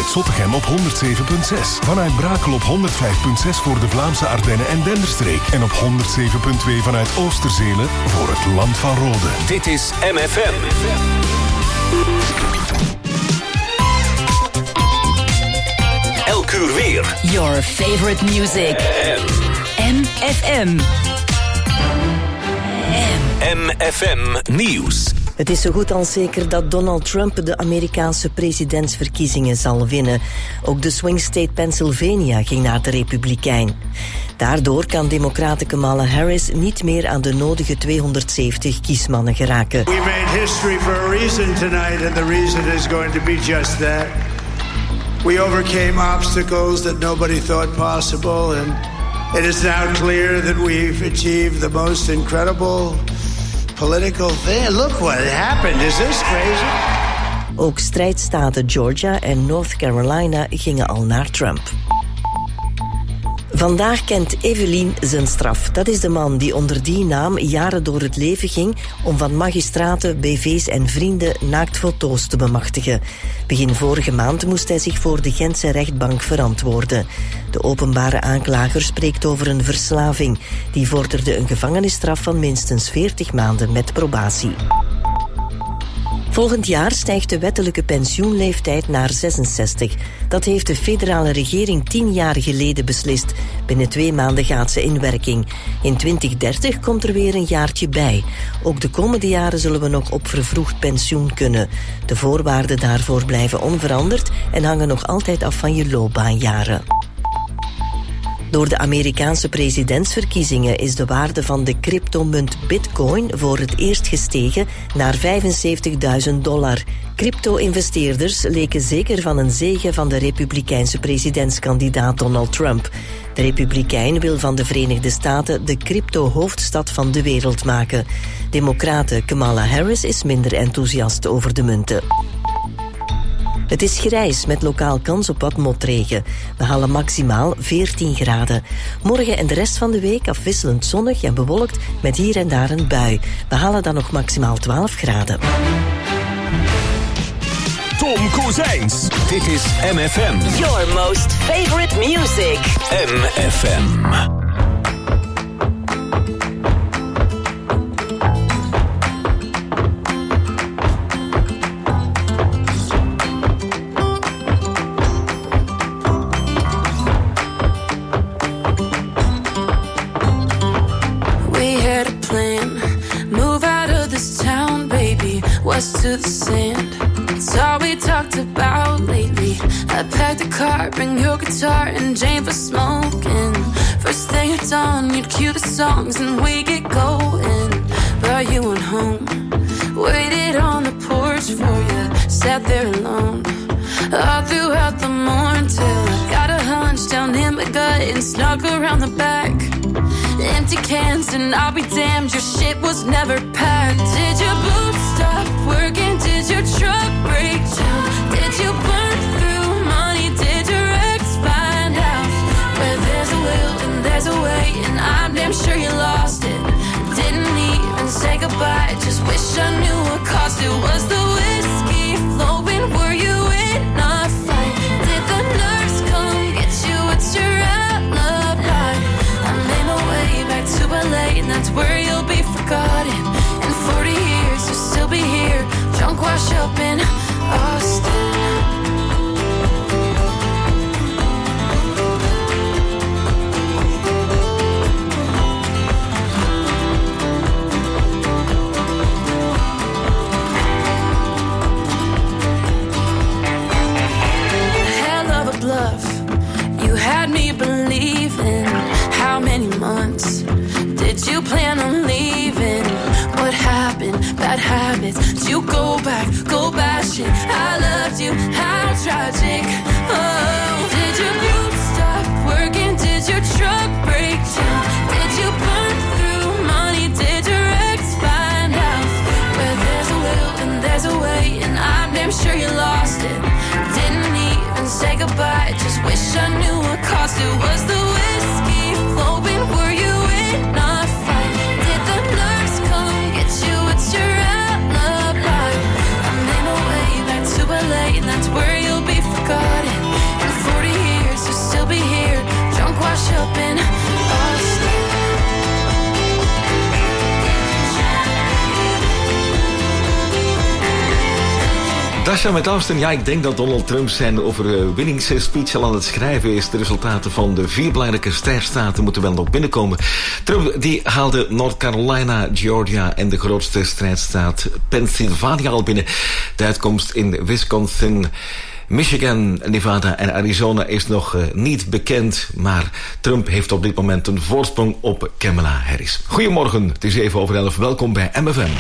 vanuit Zottegem op 107.6. Vanuit Brakel op 105.6 voor de Vlaamse Ardennen en Denderstreek. En op 107.2 vanuit Oosterzelen voor het Land van Rode. Dit is MFM. Elk uur weer. Your favorite music. MFM. MFM Nieuws. Het is zo goed als zeker dat Donald Trump de Amerikaanse presidentsverkiezingen zal winnen. Ook de swing state Pennsylvania ging naar de Republikein. Daardoor kan democrate Kamala Harris niet meer aan de nodige 270 kiesmannen geraken. We made history for a reason tonight, and the reason is going to be just that. We overcame obstacles that nobody thought possible, and it is now clear that we've achieved the most incredible political thing. Look what happened. Is this crazy? Ook strijdstaten Georgia en North Carolina gingen al naar Trump. Vandaag kent Evelien zijn straf. Dat is de man die onder die naam jaren door het leven ging om van magistraten, BV's en vrienden naaktfoto's te bemachtigen. Begin vorige maand moest hij zich voor de Gentse rechtbank verantwoorden. De openbare aanklager spreekt over een verslaving. Die vorderde een gevangenisstraf van minstens 40 maanden met probatie. Volgend jaar stijgt de wettelijke pensioenleeftijd naar 66. Dat heeft de federale regering 10 jaar geleden beslist. Binnen 2 maanden gaat ze in werking. In 2030 komt er weer een jaartje bij. Ook de komende jaren zullen we nog op vervroegd pensioen kunnen. De voorwaarden daarvoor blijven onveranderd en hangen nog altijd af van je loopbaanjaren. Door de Amerikaanse presidentsverkiezingen is de waarde van de cryptomunt Bitcoin voor het eerst gestegen naar $75.000. Crypto-investeerders leken zeker van een zege van de republikeinse presidentskandidaat Donald Trump. De republikein wil van de Verenigde Staten de crypto-hoofdstad van de wereld maken. Democrate Kamala Harris is minder enthousiast over de munten. Het is grijs met lokaal kans op wat motregen. We halen maximaal 14 graden. Morgen en de rest van de week afwisselend zonnig en bewolkt met hier en daar een bui. We halen dan nog maximaal 12 graden. Tom Kozijns. Dit is MFM. Your most favorite music. MFM. To the sand, it's all we talked about lately. I packed a car, bring your guitar and Jane for smoking. First thing at dawn, you'd cue the songs and we get going. But you went home, waited on the porch for you, sat there alone all throughout the morning till I got a hunch down in my gut and snuck around the back. Empty cans and I'll be damned, your shit was never packed. Did your boots stop working? Did your truck break down? Did you burn through money? Did your ex find out? Where there's a will and there's a way, and I'm damn sure you lost it. Didn't even say goodbye, just wish I knew what cost it. Was the whiskey flowing? Were you in a fight? Did the nurse come get you? What's your alibi? I made my way back to LA, and that's where you'll be forgotten. In 40 years, you'll still be here, drunk, wash up in Austin. Hell of a bluff, you had me believing. How many months did you plan on leaving? What happened? Bad habits. Did you go back, go bashing? I loved you, how tragic. Oh, did your boots stop working? Did your truck break down? Did you burn through money? Did your ex find out? Where there's a will and there's a way, and I'm damn sure you lost it. Didn't even say goodbye, just wish I knew what cost it. Was the whiskey flowing? Were you in a fight? Did the nurse come get you? What's your alibi? Dasha met Austin. Ja, ik denk dat Donald Trump zijn overwinningsspeech al aan het schrijven is. De resultaten van de 4 belangrijke strijdstaten moeten wel nog binnenkomen. Trump die haalde North Carolina, Georgia en de grootste strijdstaat Pennsylvania al binnen. De uitkomst in Wisconsin, Michigan, Nevada en Arizona is nog niet bekend. Maar Trump heeft op dit moment een voorsprong op Kamala Harris. Goedemorgen, het is 11:11. Welkom bij MFM.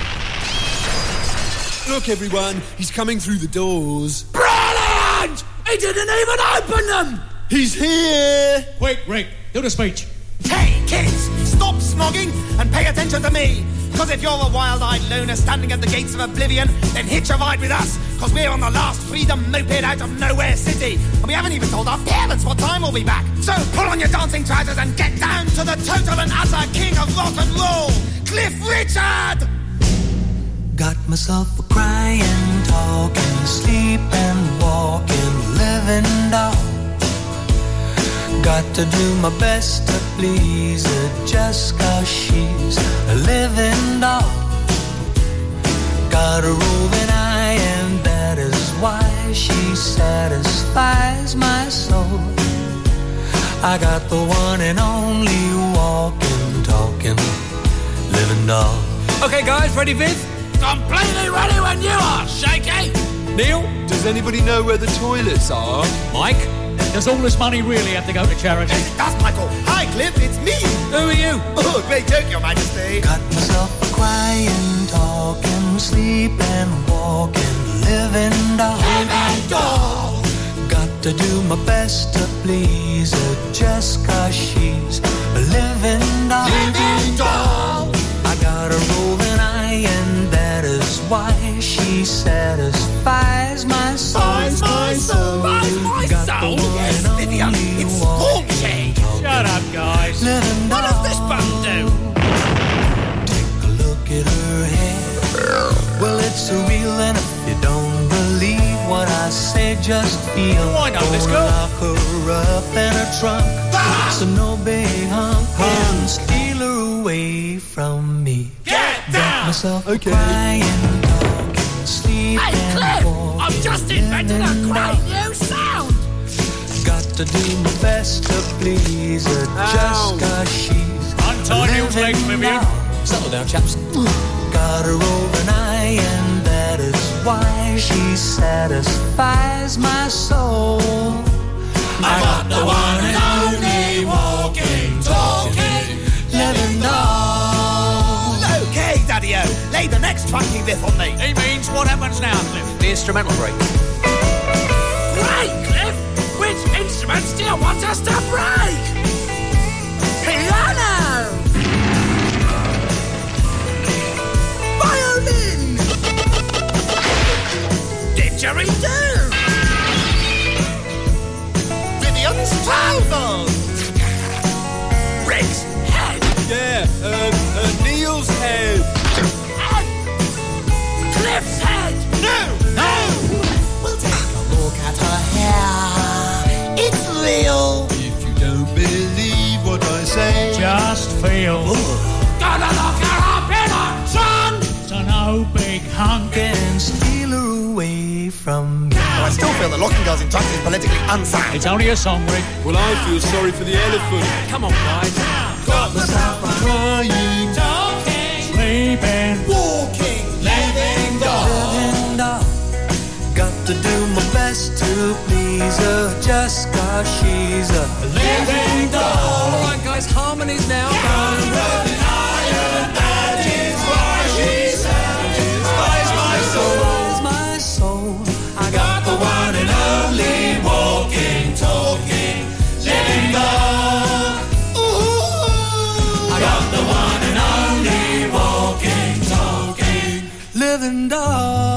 Look, everyone, he's coming through the doors. Brilliant! He didn't even open them! He's here! Quick, Rick, do the speech. Hey, kids, stop snogging and pay attention to me. Because if you're a wild-eyed loner standing at the gates of oblivion, then hitch a ride with us. Because we're on the last freedom moped out of Nowhere City. And we haven't even told our parents what time we'll be back. So pull on your dancing trousers and get down to the total and utter king of rock and roll, Cliff Richard! Got myself a crying, talking, sleeping, walking, living doll. Got to do my best to please her just 'cause she's a living doll. Got a roving eye and that is why she satisfies my soul. I got the one and only walking, talking, living doll. Okay guys, ready Viv? Completely ready when you are, Shaky! Neil? Does anybody know where the toilets are? Mike? Does all this money really have to go to charity? Yes, it does, Michael. Hi, Cliff, it's me. Who are you? Oh, great joke, Your Majesty. Got myself a crying, talking, sleeping, walking, living doll. Living doll. Got to do my best to please her just 'cause she's a living doll. Living doll. I got a roving eye and that is why she satisfies my soul. Satisfies my soul. Yes, Vivian, it's haunting. Shut up, guys. What does this bum do? Take a look at her hair. Well, it's surreal, and if you don't believe what I say, just feel. Why not? Let's go. Lock her up in her trunk, so no big hunk can steal her away from me. Get down! Myself crying, talking, sleeping. Hey, Cliff! I've just invented a great new sound! Got to do my best to please her just 'cause she's Untie Neil's legs, Vivian. Settle down, chaps. Got her over an eye and that is why she satisfies my soul. I got the one and only walking, talking, living doll. Okay, Daddy-O, lay the next funky riff on me. He means what happens now, Cliff? The instrumental break. Great, Cliff! Which instruments do you want us to break? Piano! Violin! Didgeridoo! Vivian's trousers! Rick's head! Yeah, Neil's head. Head! Cliff's head! No! We'll take a look at her hair. It's real. If you don't believe what I say, Just feel. Gonna lock her up in a trunk. So no big hunk. Can steal her away from me. I still feel that locking girls in trunks is politically unsound. It's only a song, Rick. well, I feel sorry for the elephant. Come on, guys. Got myself a Crying, talking, Sleeping. walking, living doll. Living doll. Got to do my best to please her just 'cause she's a Living doll. All right, guys, harmonies now. That is why she satisfies my soul. Satisfies my soul. I got the one and only Walking, talking, living doll. I got the one and only Walking, talking. living doll.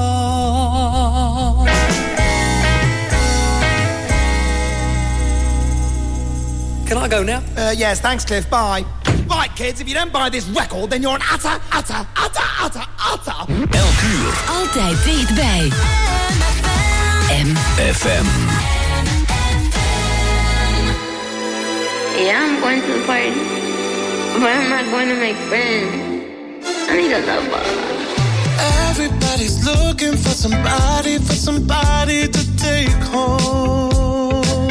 Can I go now? Yes, thanks, Cliff. Bye. Right, kids, if you don't buy this record, then you're an utter. Elk uur. Altijd dichtbij. MFM. Yeah, I'm going to the party, but I'm not going to make friends. I need a lover. Everybody's looking for somebody to take home.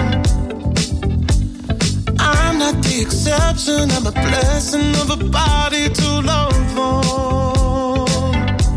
I'm not the exception, I'm a blessing of a body to love on.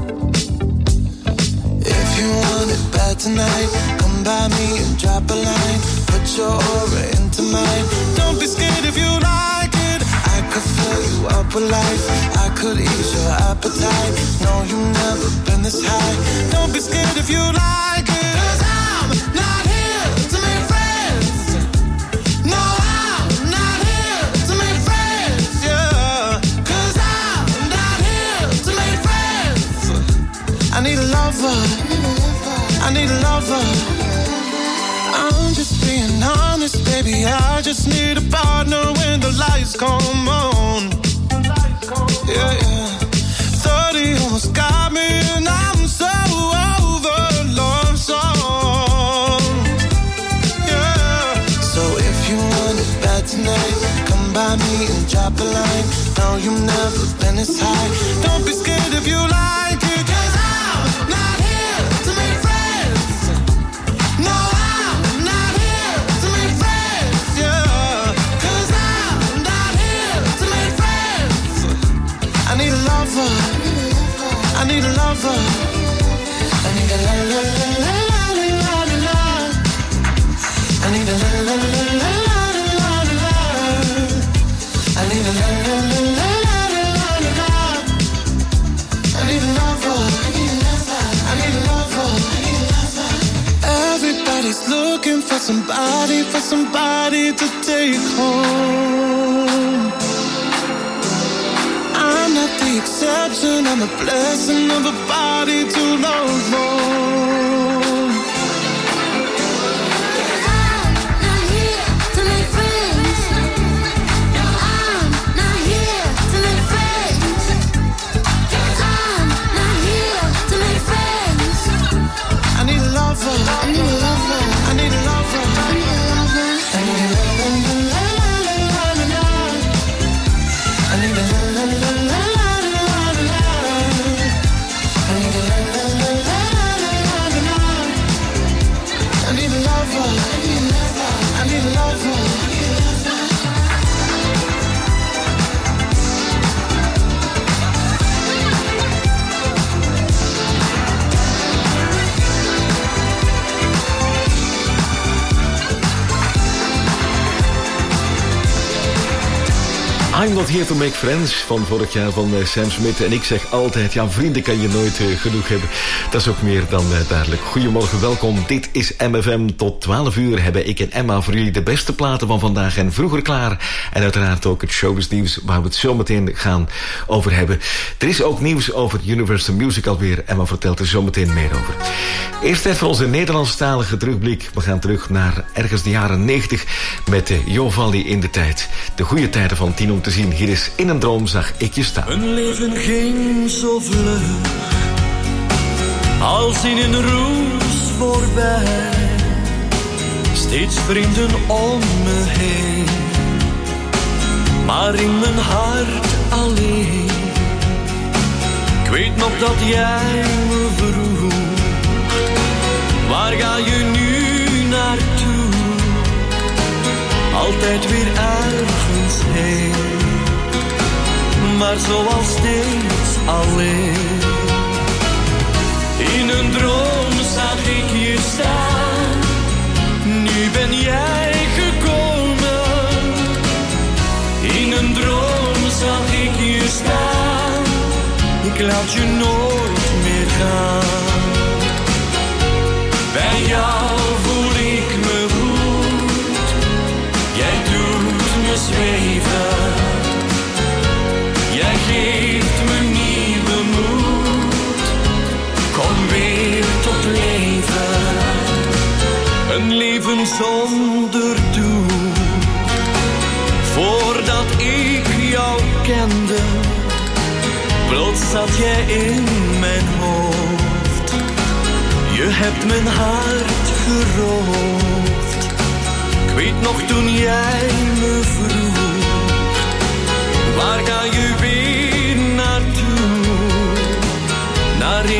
If you want it bad tonight, come by me and drop a line. Put your aura into mine. Don't be scared if you like it. I could fill you up with life. I could ease your appetite. No, you've never been this high. Don't be scared if you like it. 'Cause I'm not here to make friends. No, I'm not here to make friends. Yeah, 'cause I'm not here to make friends. I need a lover. I need a lover. I'm just being honest, baby. I just need a partner when the lights come on. Yeah, yeah. 30 almost got me, and I'm so over love songs. Yeah. So if you want it bad tonight, come by me and drop a line. No, you've never been this high. Don't be scared if you like it. 'Cause I'm not here to make friends. No, I'm not here to make friends. Yeah. 'Cause I'm not here to make friends. I need a lover. I need a lover. I need a la la la la la la la la. I need a la la la la la la la la. I need a la la la la la la la la. I need a lover. I need a lover. Everybody's looking for somebody to take home. I'm not the exception, I'm a blessing of a body to love on. I'm not here to make friends. No, I'm not here to make friends. I'm not here to make friends. I need a lover. I need a lover. I need a lover. I need a lover. I need a la la la la la la la. I need a la la la la la la la. I need a la la la la la la la. I need a lover. I need a lover. I need a lover. I'm Not Here to Make Friends van vorig jaar van Sam Smith. En ik zeg altijd, ja, vrienden kan je nooit genoeg hebben. Dat is ook meer dan duidelijk. Goedemorgen, welkom. Dit is MFM. Tot 12 uur hebben ik en Emma voor jullie de beste platen van vandaag en vroeger klaar. En uiteraard ook het showbiz nieuws waar we het zo meteen gaan over hebben. Er is ook nieuws over Universal Music alweer. Emma vertelt er zo meteen meer over. Eerst tijd voor onze Nederlandstalige terugblik. We gaan terug naar ergens de jaren 90 met Jo Valli in de tijd. De goede tijden van Tien om te zien. Hier is In een droom zag ik je staan. Mijn leven ging zo vlug, als in een roes voorbij. Steeds vrienden om me heen, maar in mijn hart alleen. Ik weet nog dat jij me vroeg, waar ga je nu naartoe? Altijd weer ergens heen, maar zoals steeds alleen. In een droom zag ik je staan, nu ben jij gekomen. In een droom zag ik je staan, ik laat je nooit meer gaan. Bij jou voel ik me goed, jij doet me zweven. Jij geeft me nieuwe moed, kom weer tot leven. Een leven zonder doel. Voordat ik jou kende, plots zat jij in mijn hoofd. Je hebt mijn hart geroofd. Ik weet nog toen jij me vroeg, waar ga je weer naartoe? Naar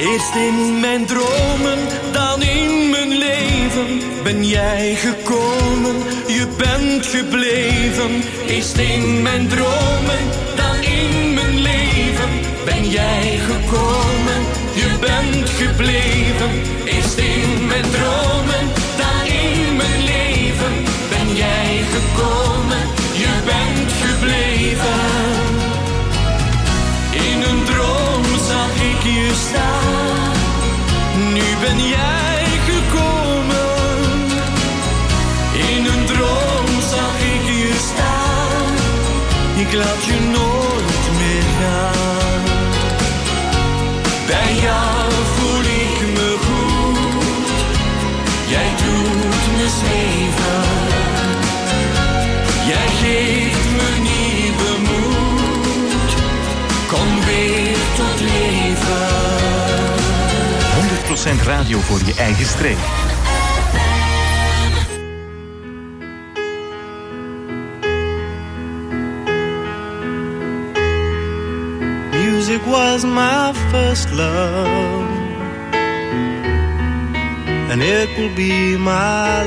Eerst in mijn dromen, dan in mijn leven ben jij gekomen, je bent gebleven. Eerst in mijn dromen, dan in mijn leven ben jij gekomen, je bent gebleven. Eerst in mijn dromen, dan in mijn leven ben jij gekomen, je bent gebleven. In een droom zag ik je staan, nu ben jij gekomen. In een droom zag ik je staan, ik laat je nooit meer gaan. Bij jou voel ik me goed, jij doet me zweven. Jij geeft me nieuwe moed, kom weer tot leven. 100% radio voor je eigen streek. Music was my first love, and it will be my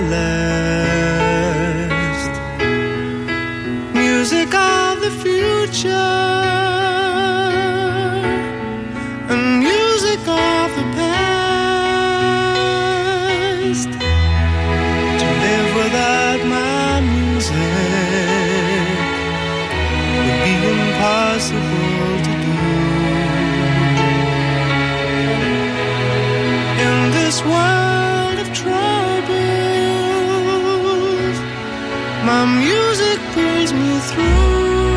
last. Music of the future, and music of the past. To live without my music would be impossible to do. In this world of troubles, my music pulls me through.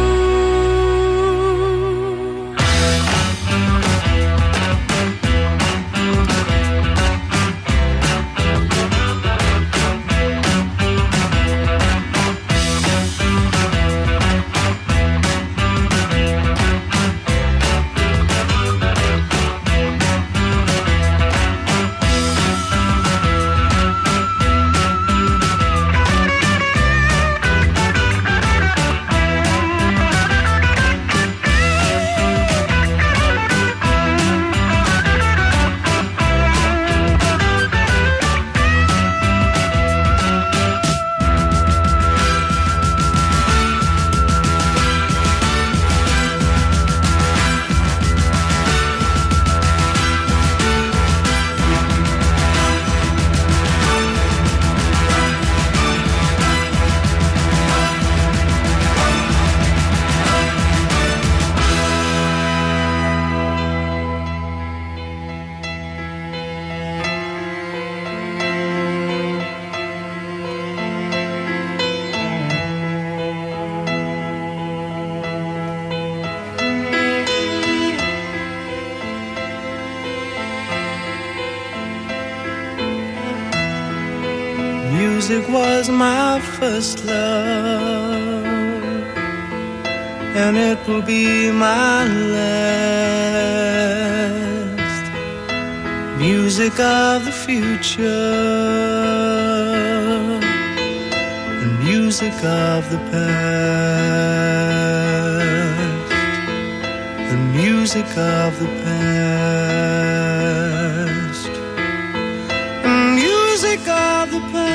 Music was my first love, and it will be my last. Music of the future, and music of the past, and music of the past, and music of the past.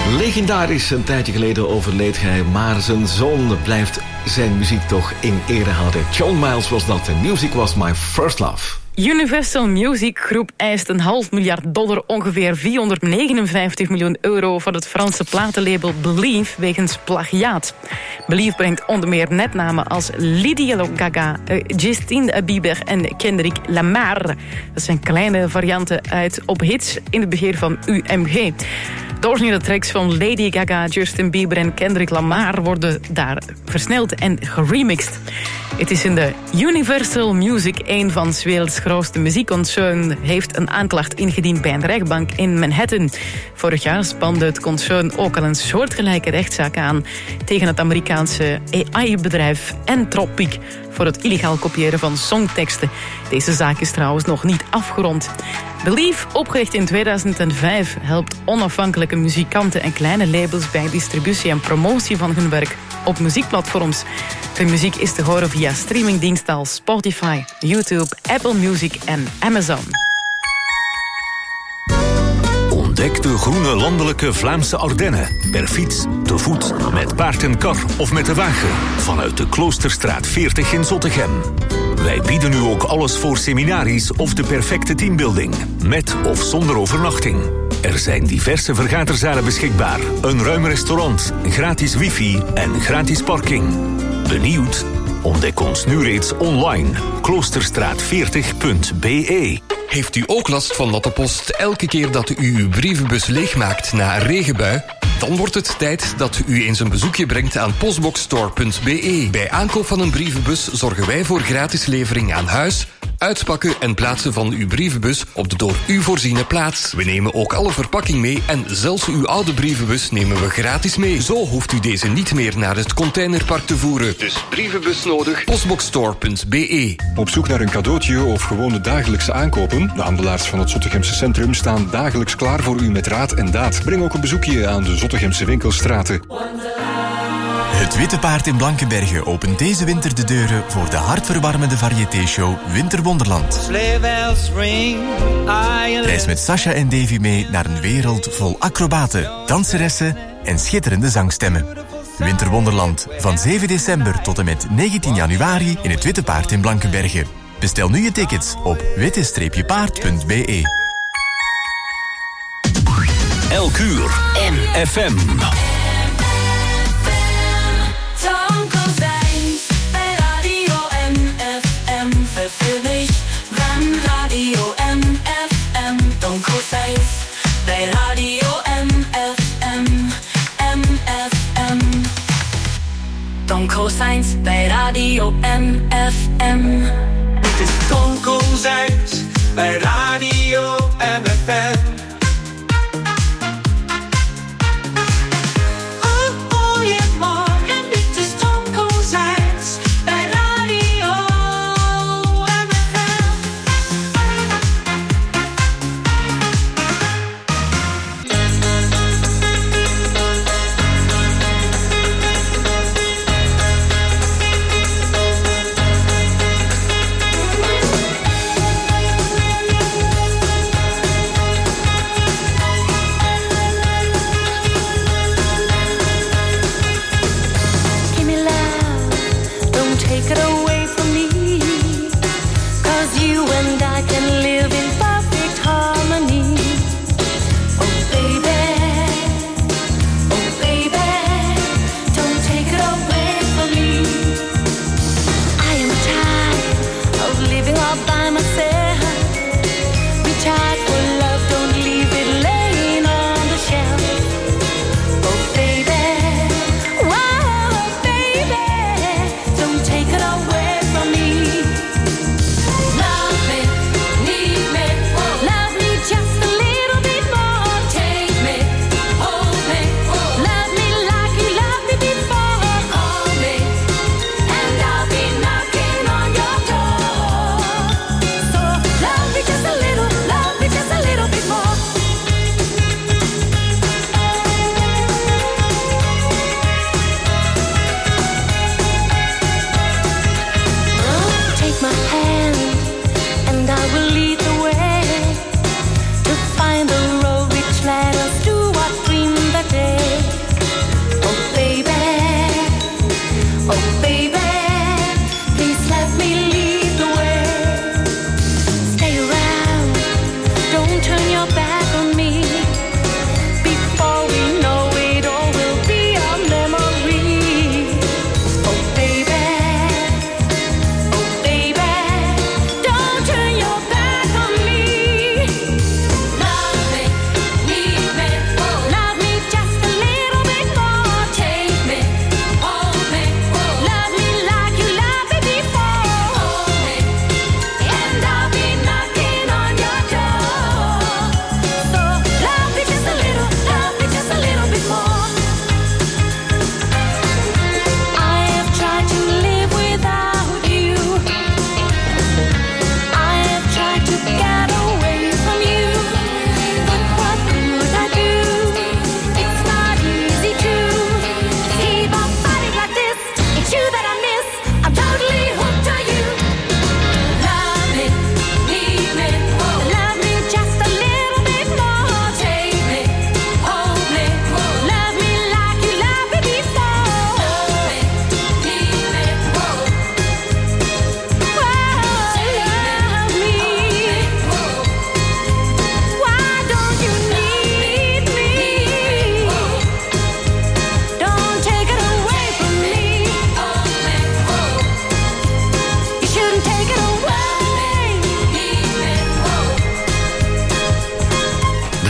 Legendarisch, een tijdje geleden overleed hij, maar zijn zoon blijft zijn muziek toch in ere houden. John Miles was dat en Music Was My First Love. Universal Music Groep eist $500 miljoen, ongeveer €459 miljoen voor het Franse platenlabel Believe wegens plagiaat. Believe brengt onder meer netnamen als Lady Gaga, Justin Bieber en Kendrick Lamar. Dat zijn kleine varianten uit op hits in het beheer van UMG. De originele tracks van Lady Gaga, Justin Bieber en Kendrick Lamar worden daar versneld en geremixed. Het is in de Universal Music, een van 's werelds grootste muziekconcern, heeft een aanklacht ingediend bij een rechtbank in Manhattan. Vorig jaar spande het concern ook al een soortgelijke rechtszaak aan tegen het Amerikaanse AI-bedrijf Anthropic voor het illegaal kopiëren van songteksten. Deze zaak is trouwens nog niet afgerond. Believe, opgericht in 2005, helpt onafhankelijke muzikanten en kleine labels bij distributie en promotie van hun werk op muziekplatforms. De muziek is te horen via streamingdiensten als Spotify, YouTube, Apple Music en Amazon. Ontdek de groene landelijke Vlaamse Ardennen. Per fiets, te voet, met paard en kar of met de wagen. Vanuit de Kloosterstraat 40 in Zottegem. Wij bieden nu ook alles voor seminaries of de perfecte teambuilding. Met of zonder overnachting. Er zijn diverse vergaderzalen beschikbaar. Een ruim restaurant, gratis wifi en gratis parking. Benieuwd? Ontdek ons nu reeds online. Kloosterstraat40.be. Heeft u ook last van dat de post elke keer dat u uw brievenbus leegmaakt na een regenbui? Dan wordt het tijd dat u eens een bezoekje brengt aan postboxstore.be. Bij aankoop van een brievenbus zorgen wij voor gratis levering aan huis, uitpakken en plaatsen van uw brievenbus op de door u voorziene plaats. We nemen ook alle verpakking mee en zelfs uw oude brievenbus nemen we gratis mee. Zo hoeft u deze niet meer naar het containerpark te voeren. Dus brievenbus nodig, postboxstore.be. Op zoek naar een cadeautje of gewoon de dagelijkse aankopen? De handelaars van het Zottegemse centrum staan dagelijks klaar voor u met raad en daad. Breng ook een bezoekje aan de Zottegemse winkelstraten. Het Witte Paard in Blankenberge opent deze winter de deuren voor de hartverwarmende variété-show Winterwonderland. Reis met Sasha en Davy mee naar een wereld vol acrobaten, danseressen en schitterende zangstemmen. Winterwonderland, van 7 december tot en met 19 januari in het Witte Paard in Blankenberge. Bestel nu je tickets op witte-paard.be. Elk uur FM. Bij Radio MFM, MFM. Tom Kozijns bij Radio MFM. Dit is Tom Kozijns bij Radio MFM.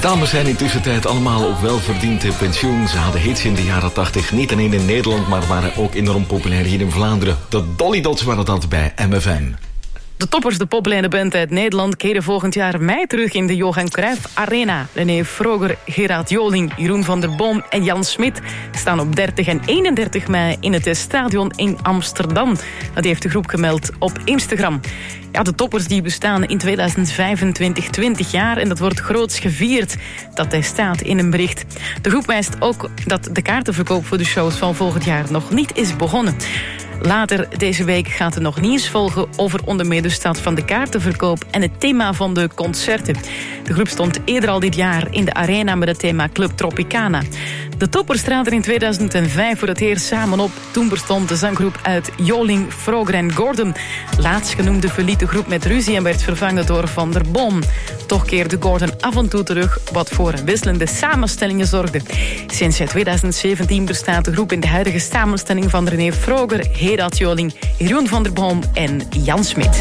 dames zijn intussen tijd allemaal op welverdiende pensioen. Ze hadden hits in de jaren 80, niet alleen in Nederland, maar waren ook enorm populair hier in Vlaanderen. De Dolly Dots waren dat bij MFM. De Toppers, de populaire band uit Nederland, keren volgend jaar mei terug in de Johan Cruijff Arena. René Vroger, Gerard Joling, Jeroen van der Boom en Jan Smit staan op 30 en 31 mei in het Stadion in Amsterdam. Dat heeft de groep gemeld op Instagram. Ja, de Toppers die bestaan in 2025 20 jaar en dat wordt groots gevierd. Dat staat in een bericht. De groep wijst ook dat de kaartenverkoop voor de shows van volgend jaar nog niet is begonnen. Later deze week gaat er nog nieuws volgen over onder meer de staat van de kaartenverkoop en het thema van de concerten. De groep stond eerder al dit jaar in de arena met het thema Club Tropicana. De Toppers traden in 2005 voor het eerst samen op. Toen bestond de zanggroep uit Joling, Vroger en Gordon. Laatstgenoemde verliet de groep met ruzie en werd vervangen door Van der Boom. Toch keerde Gordon af en toe terug, wat voor wisselende samenstellingen zorgde. Sinds 2017 bestaat de groep in de huidige samenstelling van René Vroger, Gerard Joling, Jeroen van der Boom en Jan Smit.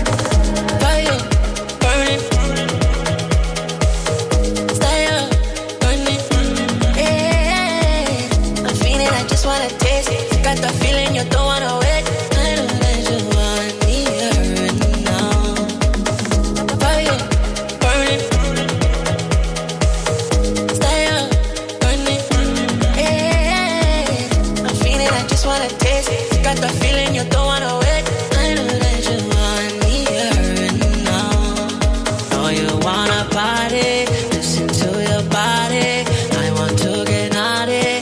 Got the feeling you don't wanna wait. I know that you want me here and now. Fire, burning. Stay up, burning. Yeah, I'm feeling I just wanna taste it. Got the feeling you don't wanna wait. I know that you want me here and now. Oh, you wanna party? Listen to your body. I want to get naughty.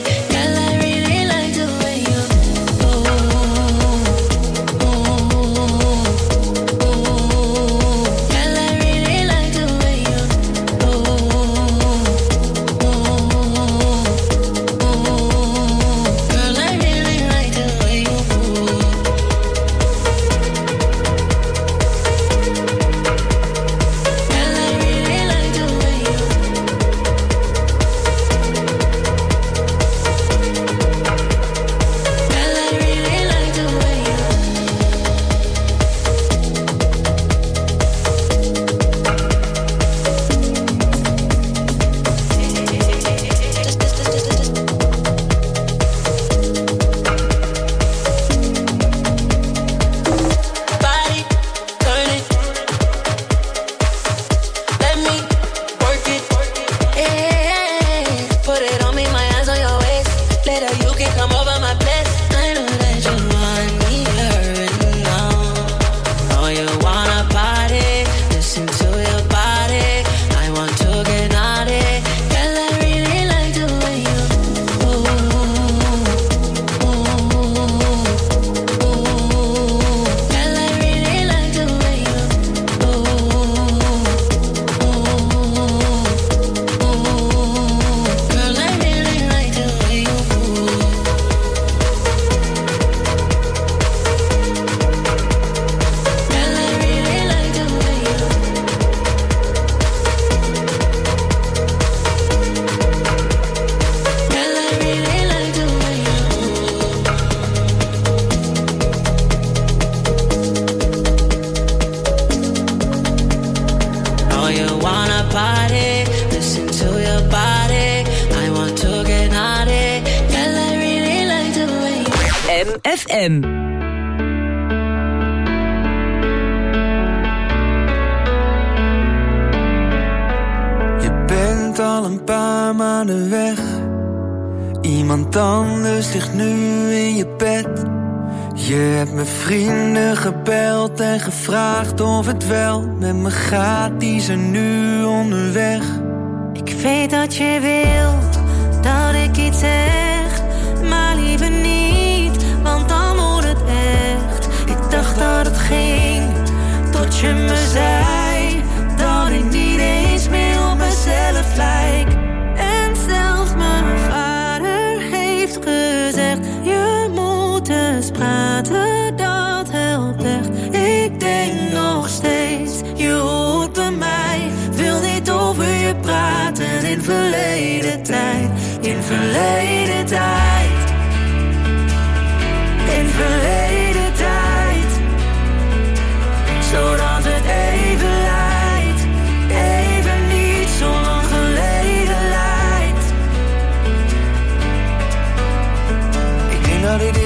FM. Je bent al een paar maanden weg. Iemand anders ligt nu in je bed. Je hebt mijn vrienden gebeld en gevraagd of het wel met me gaat. Die zijn nu onderweg. Ik weet dat je wil dat ik iets zeg, maar liever niet, want dan wordt het echt. Ik dacht dat het ging, tot je me zei dat ik niet eens meer op mezelf lijk. En zelfs mijn vader heeft gezegd, je moet eens praten, dat helpt echt. Ik denk nog steeds, je hoort bij mij, wil niet over je praten in verleden tijd.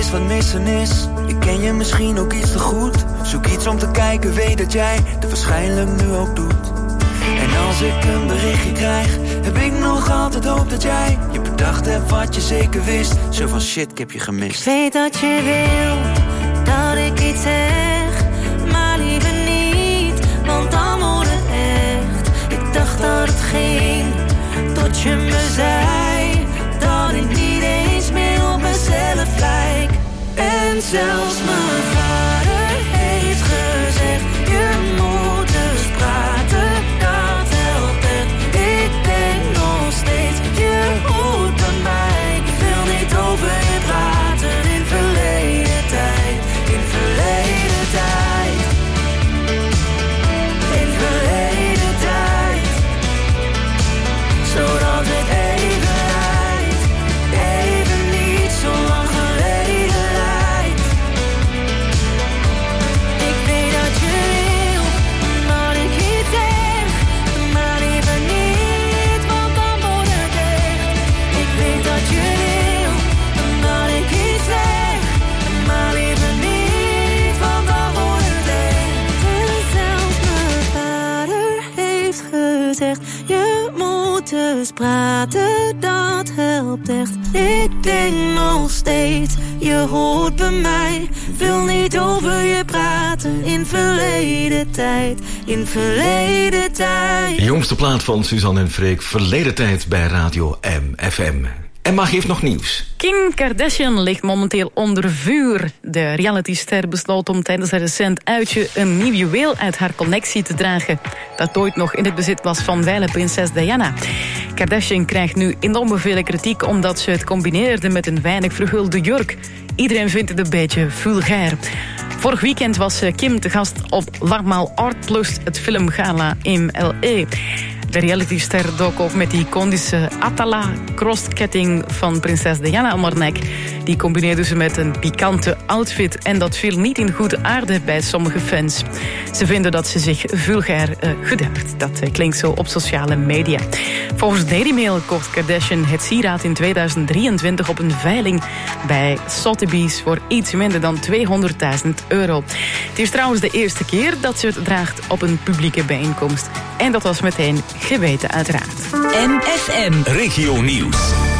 eens wat missen is. Ik ken je misschien ook iets te goed. Zoek iets om te kijken, weet dat jij het waarschijnlijk nu ook doet. En als ik een berichtje krijg, heb ik nog altijd hoop dat jij je bedacht hebt wat je zeker wist. Zo van shit, ik heb je gemist. Ik weet dat je wil dat ik iets zeg, maar liever niet, want dan wordt het echt. Ik dacht dat het ging, tot je me zei dat ik niet eens meer op mezelf lijk. En zelfs mijn vader heeft gezegd, je moet dus praten, dat helpt echt. Ik denk nog steeds, je hoort bij mij. Ik wil niet over je praten, in verleden tijd, in verleden tijd, in verleden tijd. Zodat het even lijkt, even niet zo lang geleden lijkt. Ik weet dat je wil, maar ik iets zeg, maar liever niet, want dan wordt het echt. Ik weet dat je wil, maar ik iets zeg, maar liever niet, want dan wordt het echt. En zelfs mijn vader heeft gezegd, je moet dus praten, dat helpt echt. Ik denk nog steeds, je hoort bij mij. Wil niet over je praten, in verleden tijd, in verleden tijd. De jongste plaat van Suzanne en Freek, verleden tijd bij Radio MFM. Emma geeft nog nieuws. Kim Kardashian ligt momenteel onder vuur. De realityster besloot om tijdens haar recent uitje een nieuw juweel uit haar collectie te dragen, dat ooit nog in het bezit was van wijle prinses Diana. Kardashian krijgt nu enorm veel kritiek omdat ze het combineerde met een weinig vergulde jurk. Iedereen vindt het een beetje vulgair. Vorig weekend was Kim te gast op Larmaal Art Plus, het filmgala in L.A. De realityster dook op met die iconische Atala crossketting van prinses Diana om haar nek. Die combineerde ze met een pikante outfit en dat viel niet in goede aarde bij sommige fans. Ze vinden dat ze zich vulgair gedraagt. Dat klinkt zo op sociale media. Volgens Daily Mail kocht Kardashian het sieraad in 2023 op een veiling bij Sotheby's voor iets minder dan €200.000. Het is trouwens de eerste keer dat ze het draagt op een publieke bijeenkomst. En dat was meteen geweten uiteraard. MFM Regio Nieuws.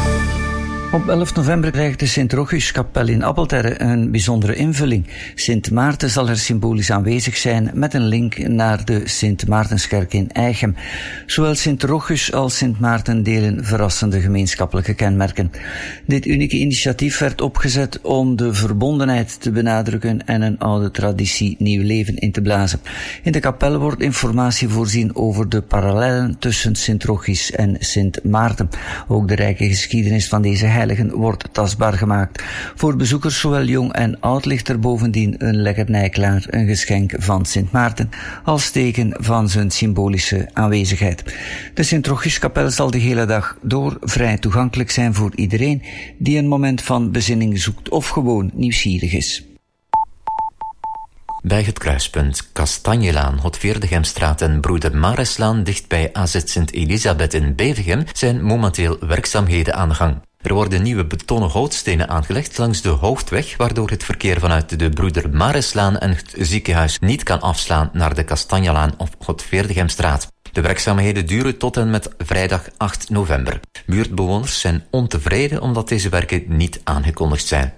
Op 11 november krijgt de Sint-Rochuskapel in Appelterre een bijzondere invulling. Sint Maarten zal er symbolisch aanwezig zijn met een link naar de Sint Maartenskerk in Eichem. Zowel Sint-Rochus als Sint Maarten delen verrassende gemeenschappelijke kenmerken. Dit unieke initiatief werd opgezet om de verbondenheid te benadrukken en een oude traditie nieuw leven in te blazen. In de kapel wordt informatie voorzien over de parallellen tussen Sint-Rochus en Sint Maarten. Ook de rijke geschiedenis van deze heiligen wordt tastbaar gemaakt. Voor bezoekers, zowel jong en oud, ligt er bovendien een lekkernij klaar, een geschenk van Sint Maarten, als teken van zijn symbolische aanwezigheid. De Sint-Rochuskapel zal de hele dag door vrij toegankelijk zijn voor iedereen die een moment van bezinning zoekt of gewoon nieuwsgierig is. Bij het kruispunt Kastanjelaan, Hotveerdegemstraat en Broeder Mareslaan dicht bij AZ Sint-Elisabeth in Bevegem zijn momenteel werkzaamheden aan de gang. Er worden nieuwe betonnen houtstenen aangelegd langs de hoofdweg, waardoor het verkeer vanuit de Broeder Mareslaan en het ziekenhuis niet kan afslaan naar de Kastanjelaan of Hotveerdegemstraat. De werkzaamheden duren tot en met vrijdag 8 november. Buurtbewoners zijn ontevreden omdat deze werken niet aangekondigd zijn.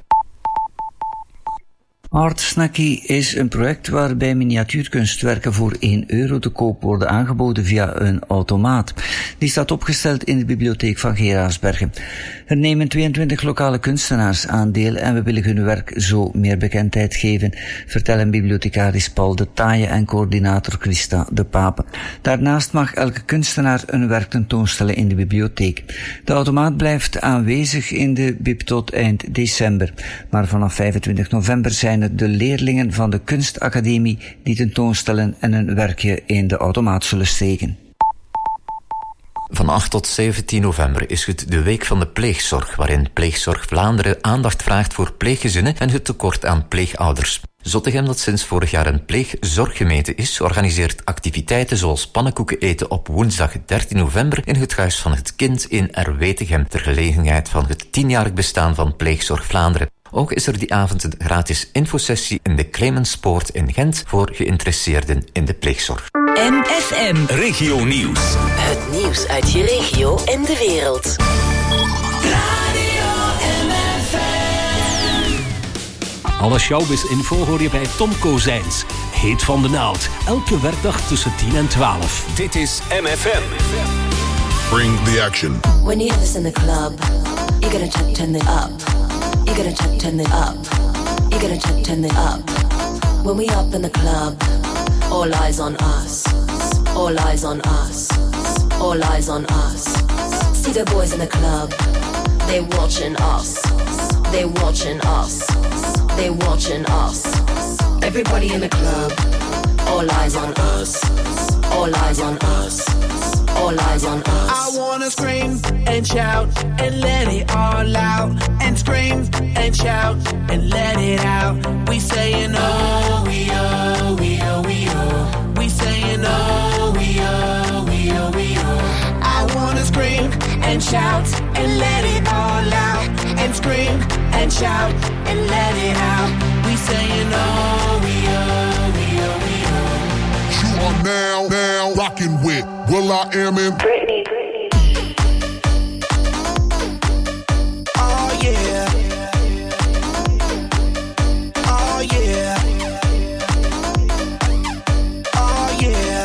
Art Snacky is een project waarbij miniatuurkunstwerken voor €1 te koop worden aangeboden via een automaat. Die staat opgesteld in de bibliotheek van Geraardsbergen. Er nemen 22 lokale kunstenaars aan deel en we willen hun werk zo meer bekendheid geven, vertellen bibliothecaris Paul de Taaie en coördinator Christa de Pape. Daarnaast mag elke kunstenaar een werk tentoonstellen in de bibliotheek. De automaat blijft aanwezig in de bib tot eind december, maar vanaf 25 november zijn het de leerlingen van de Kunstacademie die tentoonstellen en een werkje in de automaat zullen steken. Van 8 tot 17 november is het de Week van de Pleegzorg, waarin Pleegzorg Vlaanderen aandacht vraagt voor pleeggezinnen en het tekort aan pleegouders. Zottegem, dat sinds vorig jaar een pleegzorggemeente is, organiseert activiteiten zoals pannenkoeken eten op woensdag 13 november in het Huis van het Kind in Erwetegem ter gelegenheid van het 10-jarig bestaan van Pleegzorg Vlaanderen. Ook is er die avond een gratis infosessie in de Clemenspoort in Gent voor geïnteresseerden in de pleegzorg. MFM. Regio Nieuws. Het nieuws uit je regio en de wereld. Alle showbiz-info hoor je bij Tom Kozijns. Heet van de naald. Elke werkdag tussen 10 en 12. Dit is MFM. Bring the action. When you hear this in the club, you gotta turn it up. You gotta turn it up. You gotta turn it up. When we up in the club, all eyes on us. All eyes on us. All eyes on us. See the boys in the club, they watching us. They watching us. They watching us. Everybody in the club, all eyes on us. All eyes on us. All eyes on us. I wanna scream and shout and let it all out. And scream and shout and let it out. We saying oh, we oh, we oh, we oh. We saying oh, we oh, we oh, we oh. I wanna scream and shout and let it all out. And scream and shout and let it out. We saying oh, we oh, we oh, we oh. You are now rocking with will.i.am in Britney. Oh yeah. Oh yeah. Oh yeah.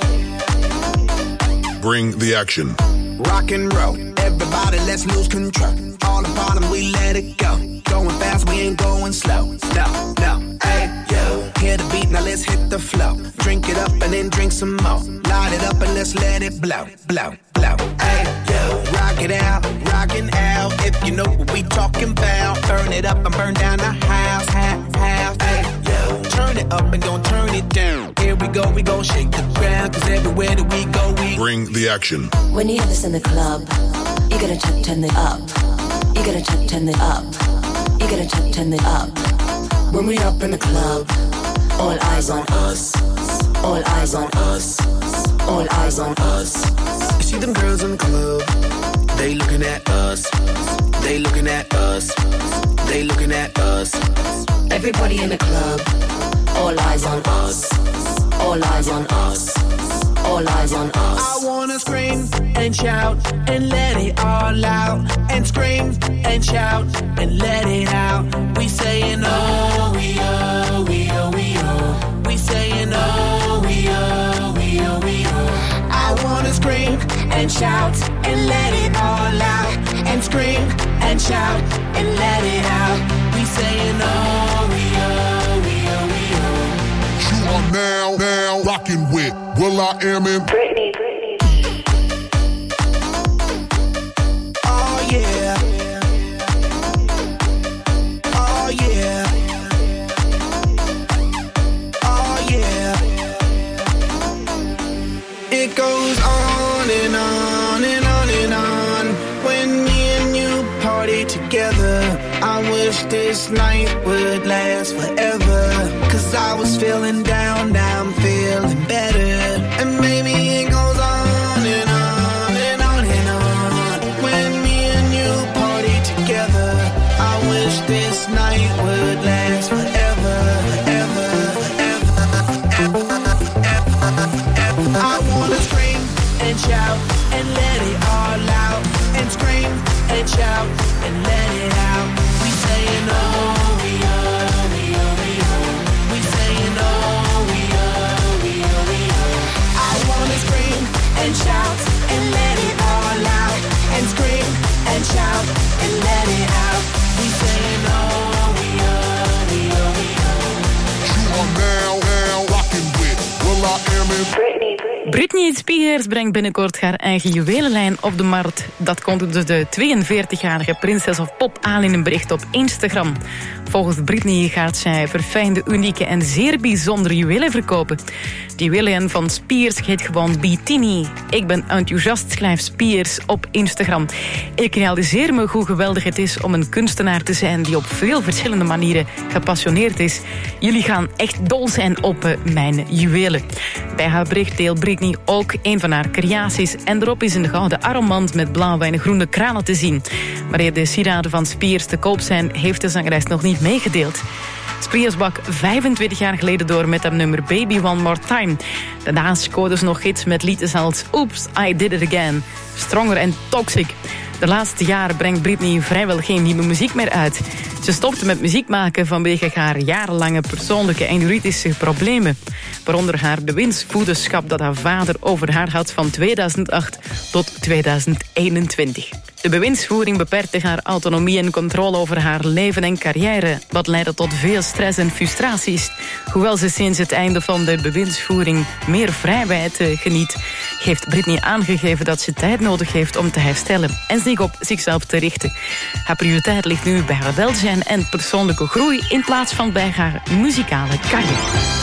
Bring the action. Rock and roll, everybody let's lose control. All the bottom we let it go. Going fast, we ain't going slow. No, no, hey, yo. Hear the beat, now let's hit the flow. Drink it up and then drink some more. Light it up and let's let it blow, blow, blow. Hey, yo. Rock it out, rockin' out. If you know what we talking about. Burn it up and burn down the house, house. Hey, yo. Turn it up and don't turn it down. Here we go shake the ground. Cause everywhere that we go, we bring the action. When you hear this in the club, you gotta turn it up. You gotta turn it up. You gotta turn it up. When we up in the club, all eyes on us. All eyes on us. All eyes on us. You see them girls in the club, they looking at us. They looking at us. They looking at us. Everybody in the club, all eyes on us. All eyes on us. All eyes on us. I wanna scream and shout and let it all out. And scream and shout and let it out. We saying oh, we oh, we oh, we oh. We saying oh, we oh, we oh, we oh. I wanna scream and shout and let it all out. And scream and shout and let it out. We saying oh, we oh, we oh, we oh. You are now rocking with will.i.am in Britney. Oh yeah. Oh yeah. Oh yeah. It goes on and on and on and on. When me and you party together, I wish this night would last forever. Cause I was feeling down, now I'm feeling better. And maybe it goes on and on and on and on. When me and you party together, I wish this night would last forever, forever, forever, forever, forever. I wanna scream and shout and let it all out. And scream and shout and let it out. We saying oh, we oh, we oh, we oh. We saying oh, we oh, we oh, we oh. I wanna scream and shout and let it all out. And scream and shout and let it out. We saying oh, we oh, we oh, we oh. You are now rocking with will.i.am in Britney. Britney Spears brengt binnenkort haar eigen juwelenlijn op de markt. Dat kondigde de 42-jarige prinses of pop aan in een bericht op Instagram. Volgens Britney gaat zij verfijnde, unieke en zeer bijzondere juwelen verkopen. De juwelen van Spears heet gewoon Bikini. Ik ben enthousiast, schrijft Spears op Instagram. Ik realiseer me hoe geweldig het is om een kunstenaar te zijn die op veel verschillende manieren gepassioneerd is. Jullie gaan echt dol zijn op mijn juwelen. Bij haar bericht deelt Britney ook een van haar creaties en erop is een gouden armband met blauwe en groene kranen te zien. Wanneer de sieraden van Spiers te koop zijn, heeft de zangeres nog niet meegedeeld. Spiers brak 25 jaar geleden door met het nummer Baby One More Time. Daarna scoorde ze nog hits met liedjes als Oops, I Did It Again, Stronger en Toxic. De laatste jaren brengt Britney vrijwel geen nieuwe muziek meer uit. Ze stopte met muziek maken vanwege haar jarenlange persoonlijke en juridische problemen. Waaronder haar bewindsvoederschap dat haar vader over haar had van 2008 tot 2021. De bewindsvoering beperkte haar autonomie en controle over haar leven en carrière, wat leidde tot veel stress en frustraties. Hoewel ze sinds het einde van de bewindsvoering meer vrijheid geniet, heeft Britney aangegeven dat ze tijd nodig heeft om te herstellen en zich op zichzelf te richten. Haar prioriteit ligt nu bij haar welzijn en persoonlijke groei in plaats van bij haar muzikale carrière.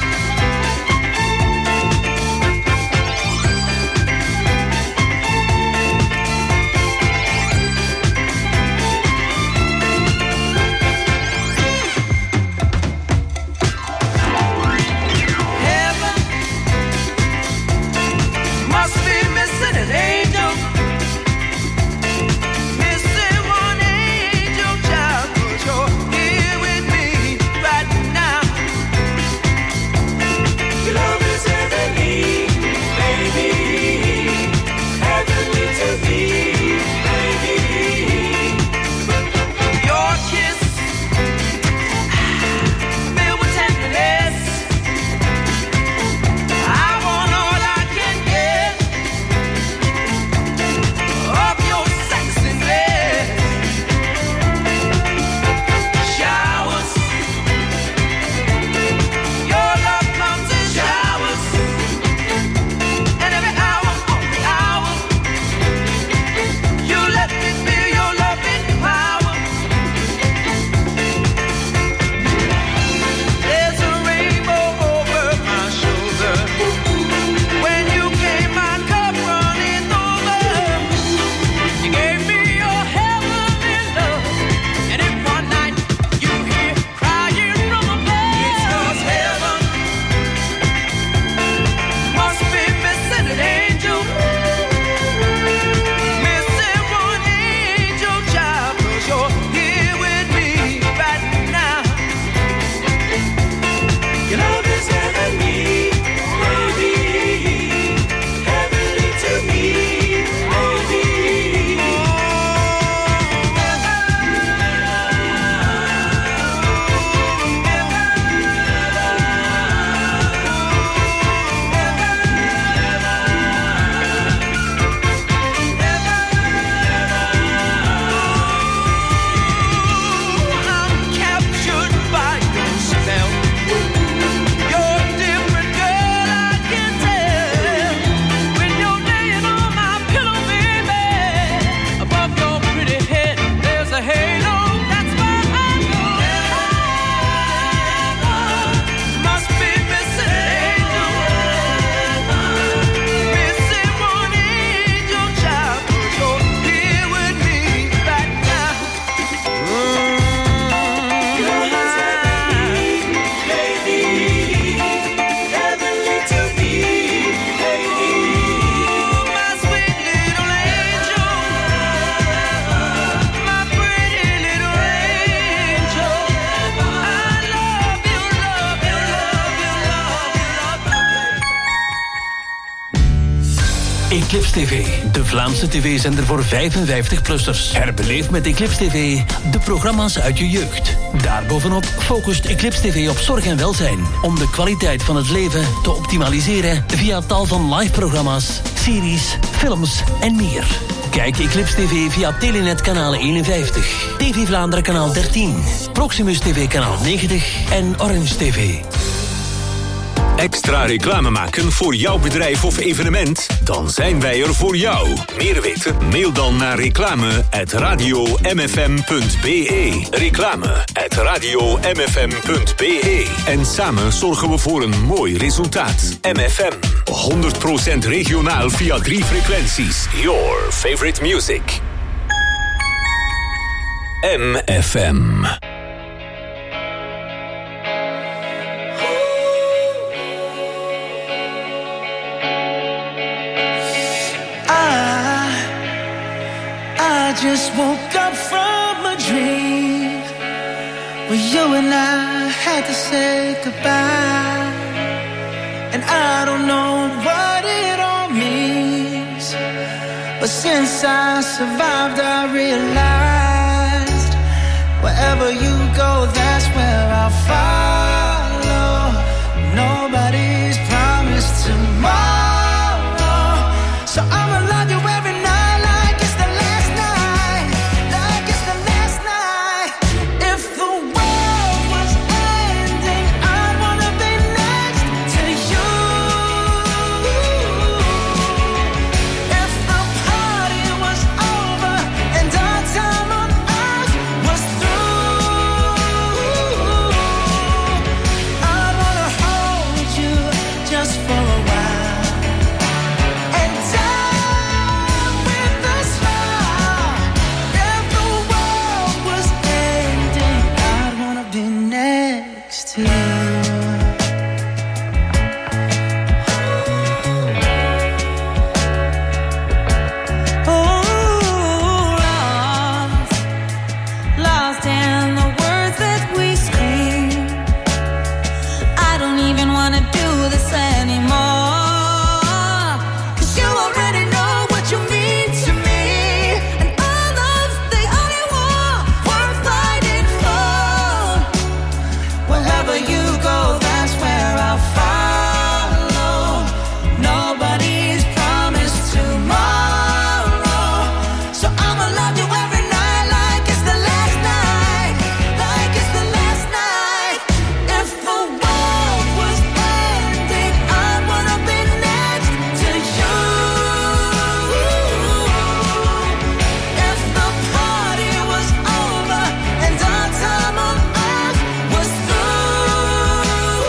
Eclipse TV, de Vlaamse tv-zender voor 55-plussers. Herbeleef met Eclipse TV de programma's uit je jeugd. Daarbovenop focust Eclipse TV op zorg en welzijn, om de kwaliteit van het leven te optimaliseren via tal van live-programma's, series, films en meer. Kijk Eclipse TV via Telenet kanaal 51, TV Vlaanderen kanaal 13, Proximus TV kanaal 90 en Orange TV. Extra reclame maken voor jouw bedrijf of evenement? Dan zijn wij er voor jou. Meer weten? Mail dan naar reclame@radiomfm.be. Reclame@radiomfm.be. En samen zorgen we voor een mooi resultaat. MFM, 100% regionaal via 3 frequenties. Your favorite music. MFM. just woke up from a dream where you and I had to say goodbye. And I don't know what it all means, but since I survived I realized wherever you go, that's where I'll follow. Nobody's promised tomorrow, so I'ma love you every night like it's the last night, like it's the last night. If the world was ending, I'd wanna be next to you. If the party was over and our time on earth was through, I'd wanna hold you just for a while and die with a smile. If the world was ending, I'd wanna be next to you. Lost in the words that we scream. I don't even wanna do this anymore, 'cause you already know what you mean to me, and all love's the only war worth fighting for. Wherever you go, that's where I'll follow. Nobody's promised tomorrow, so I'ma love you every night like it's the last night, like it's the last night. If the world was ending, I'd wanna be next to you. If the party was over and our time on earth was through,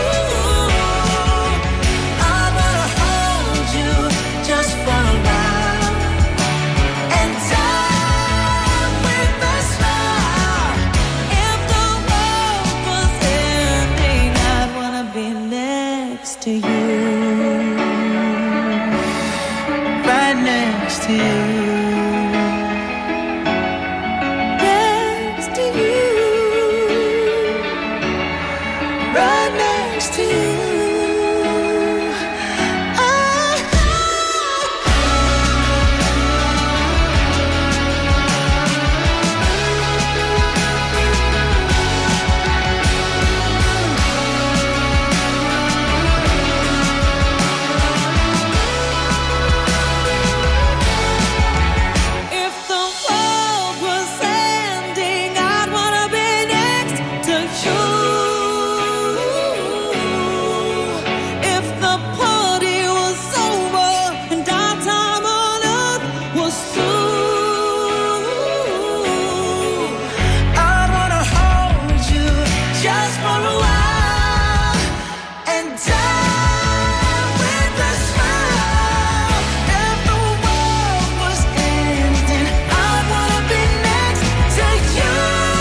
I'd wanna hold you just for a while and die with a smile. If the world was ending, I'd wanna be next to you, Right next to you. next to you. Right next to you. If the world was ending, I'd wanna be next to you. If the party was over and our time on earth was through, I'd wanna hold you just for a while and die with a smile. If the world was ending, I'd wanna be next to you.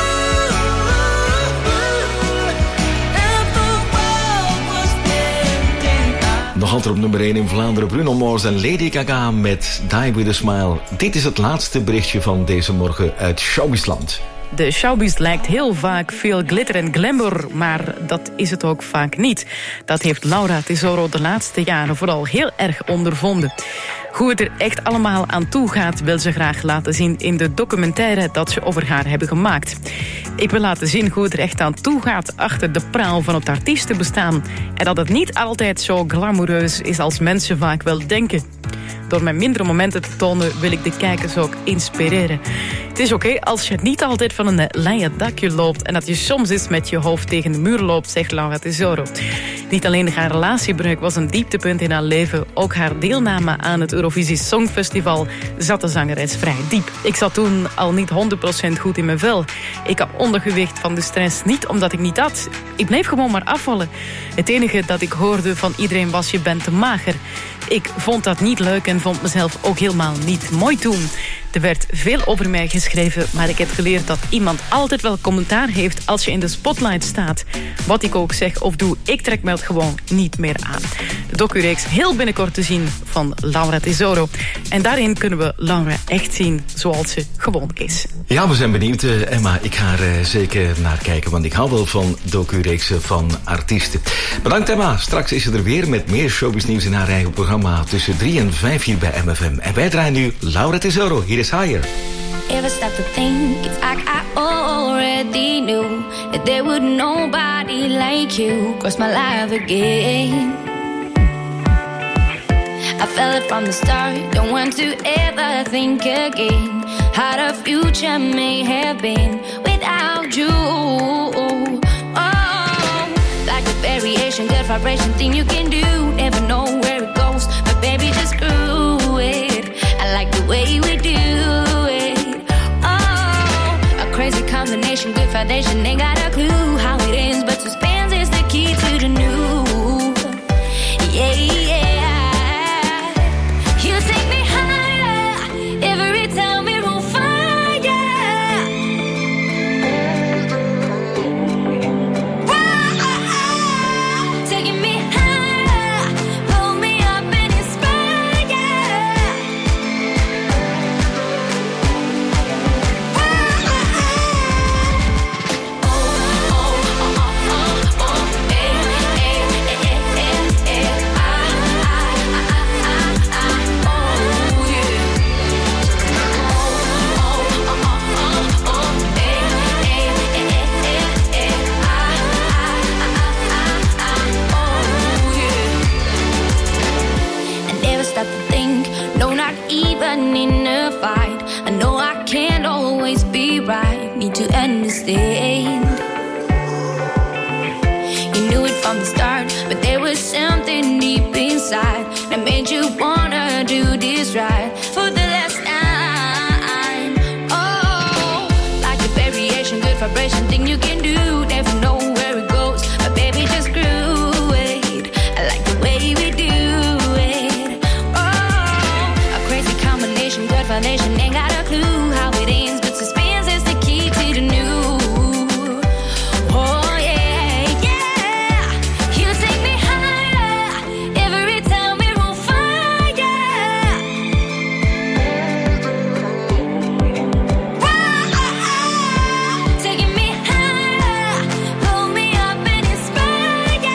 If the world was ending, Nog altijd op nummer 1 in Vlaanderen. Bruno Mars en Lady Gaga met Die With A Smile. Dit is het laatste berichtje van deze morgen uit Showbizland. De showbiz lijkt heel vaak veel glitter en glamour, maar dat is het ook vaak niet. Dat heeft Laura Tesoro de laatste jaren vooral heel erg ondervonden. Hoe het er echt allemaal aan toe gaat, wil ze graag laten zien in de documentaire dat ze over haar hebben gemaakt. Ik wil laten zien hoe het er echt aan toe gaat achter de praal van het artiestenbestaan en dat het niet altijd zo glamoureus is als mensen vaak wel denken. Door mijn mindere momenten te tonen wil ik de kijkers ook inspireren. Het is oké als je niet altijd van een leien dakje loopt en dat je soms eens met je hoofd tegen de muur loopt, zegt Laura Tesoro. Niet alleen haar relatiebreuk was een dieptepunt in haar leven, ook haar deelname aan het Eurovisie Songfestival zat de zangeres vrij diep. Ik zat toen al niet 100% goed in mijn vel. Ik had ondergewicht van de stress, niet omdat ik niet at. Ik bleef gewoon maar afvallen. Het enige dat ik hoorde van iedereen was: je bent te mager. Ik vond dat niet leuk en vond mezelf ook helemaal niet mooi toen. Er werd veel over mij geschreven, maar ik heb geleerd dat iemand altijd wel commentaar heeft als je in de spotlight staat. Wat ik ook zeg of doe, ik trek me het gewoon niet meer aan. De docureeks heel binnenkort te zien van Laura Tesoro. En daarin kunnen we Laura echt zien zoals ze gewoon is. Ja, we zijn benieuwd, Emma. Ik ga er zeker naar kijken, want ik hou wel van docureeksen van artiesten. Bedankt, Emma. Straks is ze er weer met meer showbiznieuws in haar eigen programma tussen 3 en 5 hier bij MFM. En wij draaien nu Laura Tesoro. Hier is Higher. Ever stop to think it's like I already knew that there would nobody like you cross my life again. I felt it from the start, don't want to ever think again how the future may have been without you. Oh, like a variation, good vibration thing you can do, never know where it goes, but baby just screw it. I like the way we do it. Oh, a crazy combination, good foundation, ain't got a clue how it ends, but suspense is the key to the new. Yeah, yeah. In a fight, I know I can't always be right. Need to understand. You knew it from the start, but there was something deep inside that made you wanna do this right for the last time. Oh, like a variation, good vibration thing you can do, never know where it goes, but baby just screw it. I like the way we do. Foundation ain't got a clue how it ends, but suspense is the key to the new. Oh yeah, yeah. You take me higher every time we're on fire. Taking me higher, pull me up and inspire.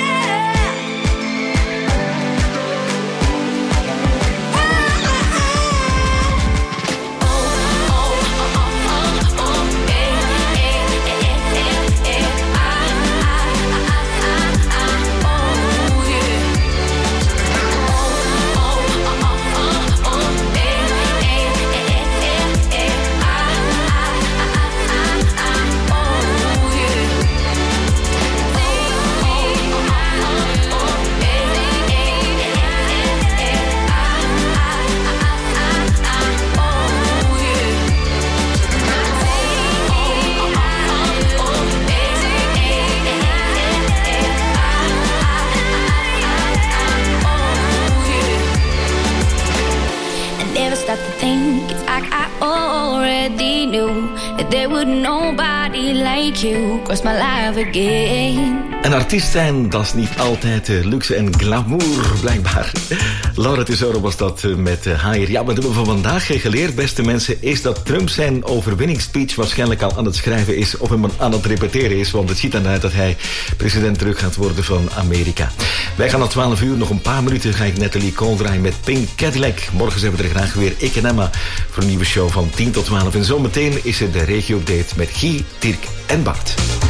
Stop to think it's like I already knew that there would nobody like you cross my life again. Een artiest zijn, dat is niet altijd luxe en glamour, blijkbaar. Laura Tesoro was dat met Higher. Ja, wat hebben we van vandaag geleerd, beste mensen, is dat Trump zijn overwinningsspeech waarschijnlijk al aan het schrijven is of hem aan het repeteren is, want het ziet eruit dat hij president terug gaat worden van Amerika. Wij gaan na 12 uur, nog een paar minuten, ga ik Natalie Cole draaien met Pink Cadillac. Morgen zijn we er graag weer, ik en Emma, voor een nieuwe show van 10 tot 12. En zometeen is er de regio-update met Guy, Dirk en Bart.